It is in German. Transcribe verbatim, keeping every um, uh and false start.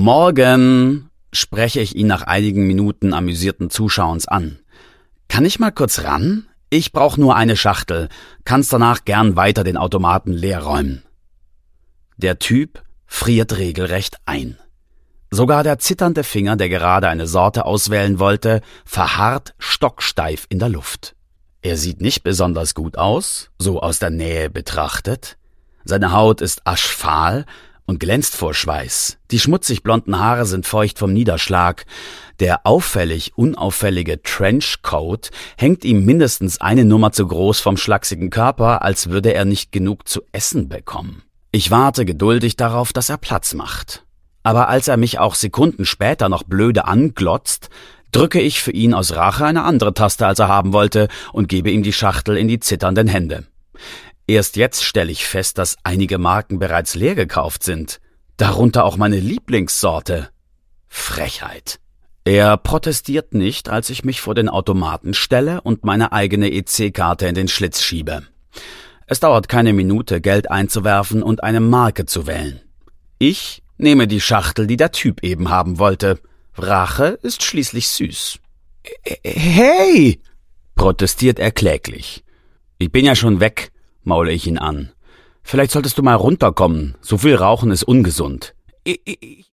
Morgen, spreche ich ihn nach einigen Minuten amüsierten Zuschauens an. Kann ich mal kurz ran? Ich brauche nur eine Schachtel, kannst danach gern weiter den Automaten leer räumen. Der Typ friert regelrecht ein. Sogar der zitternde Finger, der gerade eine Sorte auswählen wollte, verharrt stocksteif in der Luft. Er sieht nicht besonders gut aus, so aus der Nähe betrachtet. Seine Haut ist aschfahl und glänzt vor Schweiß. Die schmutzig blonden Haare sind feucht vom Niederschlag. Der auffällig unauffällige Trenchcoat hängt ihm mindestens eine Nummer zu groß vom schlachsigen Körper, als würde er nicht genug zu essen bekommen. Ich warte geduldig darauf, dass er Platz macht. Aber als er mich auch Sekunden später noch blöde anglotzt, drücke ich für ihn aus Rache eine andere Taste, als er haben wollte, und gebe ihm die Schachtel in die zitternden Hände. Erst jetzt stelle ich fest, dass einige Marken bereits leer gekauft sind, darunter auch meine Lieblingssorte. Frechheit. Er protestiert nicht, als ich mich vor den Automaten stelle und meine eigene E C-Karte in den Schlitz schiebe. Es dauert keine Minute, Geld einzuwerfen und eine Marke zu wählen. Ich nehme die Schachtel, die der Typ eben haben wollte. Rache ist schließlich süß. »Hey!« protestiert er kläglich. »Ich bin ja schon weg«, maule ich ihn an. »Vielleicht solltest du mal runterkommen. So viel Rauchen ist ungesund.«